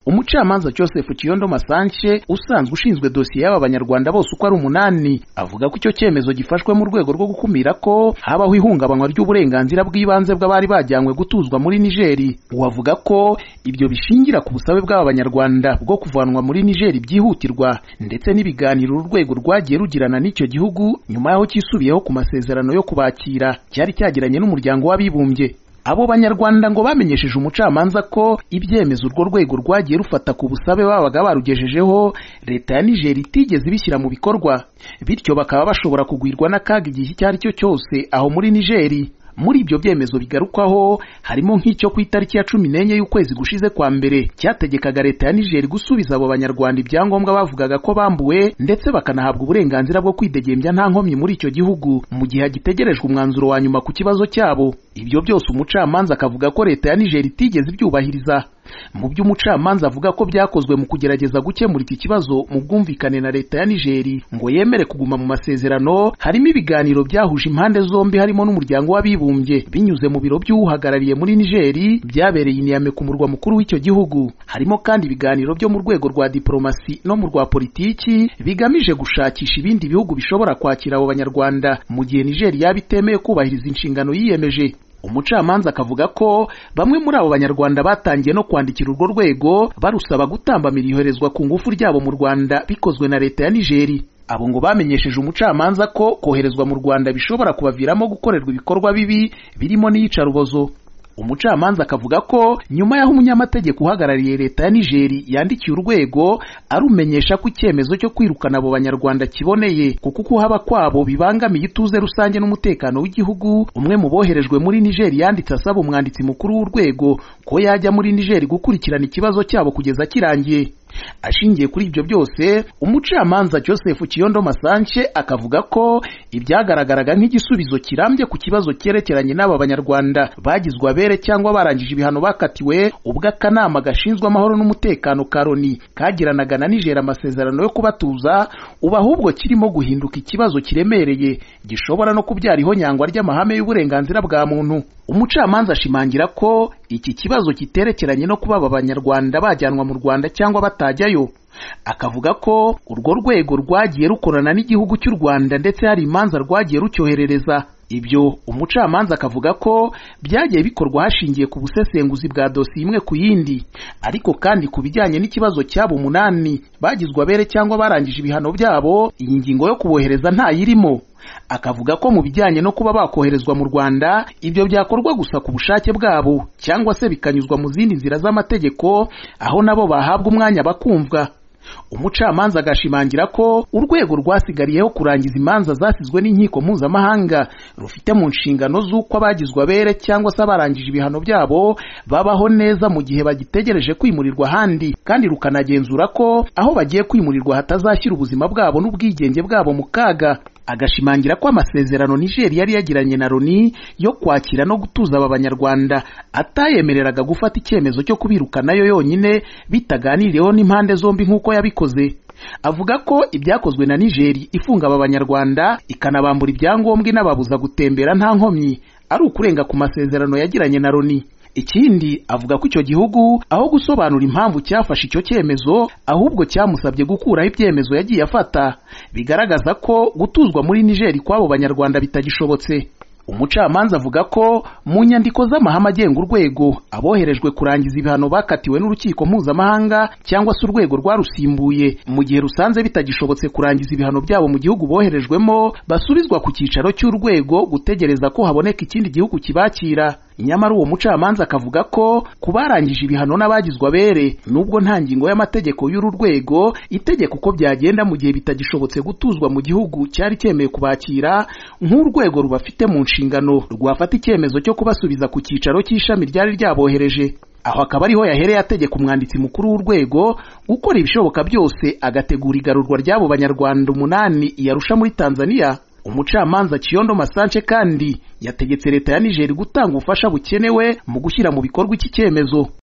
Umucamanza Joseph Kiyondo Masanche usanzwe ushinzwe dosiye y'aba banyarwanda bose uko ari 8 avuga ko icyo cyemezo gifashwe mu rwego rwo gukumira ko habaho ihungabanywa ry'uburenganzira bw'ibanze bw'abari bajyanywe gutuzwa muri Nigeri. Uwavuga ko ibyo bishingira ku busabe bw'aba banyarwanda bwo kuvanwa muri Nigeri byihutirwa ndetse n'ibiganiro urwego rwagiye rugirana n'icyo gihugu nyuma yaho cyisubiyeho ku masezerano yo kubakira cyari cyagiranye n'umuryango w'abibumbye. Abo banyarwanda ngo bamenyesheje umucamanza ko ibyemezo urwo rwego rwagiye rufata ku busabe babaga barugejejeho leta ya Niger itigeze ibishyira mu bikorwa, bityo bakaba bashobora kugwirwa n'akaga igihe icyo ari cyo cyose aho muri Nigeri. Muri ibyo byemezo bigarukwaho harimo nk'icyo ku itariki ya 14 y'ukwezi gushize kwa mbere cyategekaga leta ya Niger gusubiza abo banyarwanda ibyangombwa bavugaga ko bambuwe ndetse bakanahabwa uburenganzira bwo kwidegembya nta nkomyi muri icyo gihugu mu gihe hagitegerejwe umwanzuro wa nyuma ku kibazo cyabo. Ibyo byose umucamanza akavuga ko leta ya Niger itigeze ibyubahiriza. Mu byo umucamanza avuga ko byakozwe mu kugerageza gukemura iki kibazo mu bwumvikane na leta ya Niger ngo yemere kuguma mu masezerano, harimo ibiganiro byahuje impande zombi harimo n'umuryango w'abibumbye binyuze mu biro by'uhagarariye muri Niger byabereye i Niamey ku murwa mukuru w'icyo gihugu. Harimo kandi ibiganiro byo mu rwego rwa diplomasi no mu rwa politiki bigamije gushakisha ibindi bihugu bishobora kwakira abo banyarwanda mu gihe Niger yaba itemeye kubahiriza inshingano yiyemeje. Umucamanza akavuga ko bamwe muri abo banyarwanda batangiye no kwandikira urwo rwego barusaba gutambamira iyoherezwa ku ngufu ryabo mu Rwanda bikozwe na leta ya Niger. Abo ngo bamenyesheje umucamanza ko koherezwa mu Rwanda bishobora kubaviramo gukorerwa ibikorwa bibi birimo n'iyicarubozo. Umucamanza akavuga ko nyuma yaho umunyamategeko uhagarariye leta ya Niger yandikiye urwego arumenyesha ko icyemezo cyo kwirukana abo banyarwanda kiboneye kuko kuhaba kwabo bibangamiye ituze rusange n'umutekano w'igihugu, umwe mu boherejwe muri Niger yanditse asaba umwanditsi mukuru w'urwego ko yajya muri Niger gukurikirana ikibazo cyabo kugeza kirangiye. Ashingiye kuri ibyo byose, umucamanza Joseph Kiyondo Masanche akavuga ko ibyagaragaraga nk'igisubizo kirambye ku kibazo cyerekeranye n'aba banyarwanda bagizwe abere cyangwa barangije ibihano bakatiwe ubwo akanama gashinzwe amahoro n'umutekano ka Loni kagiranaga na Niger amasezerano yo kubatuza, uba ahubwo kirimo guhinduka ikibazo kiremereye gishobora no kubyara ihonyangwa ry'amahame y'uburenganzira bwa muntu. Umucamanza ashimangira ko iki kibazo kiterekeranye no kuba aba banyarwanda bajyanwa mu Rwanda cyangwa batajyayo. Akavuga ko urwo rwego rwagiye rukorana n'igihugu cy'u Rwanda ndetse hari imanza rwagiye rucyoherereza. Ibyo umucamanza akavuga ko byagiye bikorwa hashingiye ku busesenguzi bwa dosiye imwe ku yindi, ariko kandi ku bijyanye n'ikibazo cyabo 8 bagizwe abere cyangwa barangije ibihano byabo, iyi ngingo yo kubohereza ntayirimo. Akavuga ko mu bijyanye no kuba bakoherezwa mu Rwanda ibyo byakorwa gusa ku bushake bwabo cyangwa se bikanyuzwa mu zindi nzira z'amategeko aho nabo bahabwa umwanya bakumvwa. Umucamanza agashimangira ko urwego rwasigariyeho kurangiza imanza zasizwe n'inkiko mpuzamahanga rufite mu nshingano z'uko abagizwe abere cyangwa se abarangije ibihano byabo babaho neza mu gihe bagitegereje kwimurirwa ahandi, kandi rukanagenzura ko aho bagiye kwimurirwa hatazashyira ubuzima bwabo n'ubwigenge bwabo mu kaga. Agashimangira ko amasezerano Niger yari yagiranye na Loni yo kwakira no gutuza aba banyarwanda atayemereraga gufata icyemezo cyo kubirukanayo yonyine bitaganiriyeho n'impande zombi nk'uko yabikoze. Avuga ko ibyakozwe na Niger ifunga aba banyarwanda ikanabambura ibyangombwa inababuza gutembera nta nkomyi ari ukurenga ku masezerano yagiranye na Loni. Ikindi avuga ko icyo gihugu aho gusobanura impamvu cyafashe icyo cyemezo ahubwo cyamusabye gukuraho ibyemezo yagiye afata bigaragaza ko gutuzwa muri Niger kw'abo banyarwanda bitagishobotse. Umucamanza avuga ko mu nyandiko z'amahame agenga urwego aboherejwe kurangiza ibihano bakatiwe n'urukiko mpuzamahanga cyangwa se urwego rwarusimbuye mu gihe rusanze bitagishobotse kurangiza ibihano byabo mu gihugu boherejwemo basubizwa ku cyicaro cy'urwego gutegereza ko haboneka ikindi gihugu kibakira. Nyamara uwo mucamanza akavuga ko kubarangije ibihano n'abagizwe abere nubwo nta ngingo y'amategeko y'uru rwego itegeka uko byagenda mu gihe bitagishobotse gutuzwa mu gihugu cyari cyemeye kubakira, nk'urwego rubafite mu nshingano rwafata icyemezo cyo kubasubiza ku cyicaro cy'ishami ryari ryabohereje. Aho akaba ariho yahereye ategeka umwanditsi mukuru w'urwego gukora ibishoboka byose agategura igarurwa ry'abo banyarwanda 8 yarusha muri Tanzania. Umucamanza Kiyondo Masanche kandi yategetse leta ya Niger gutanga ubufasha bukenewe mu gushyira mu bikorwa iki cyemezo.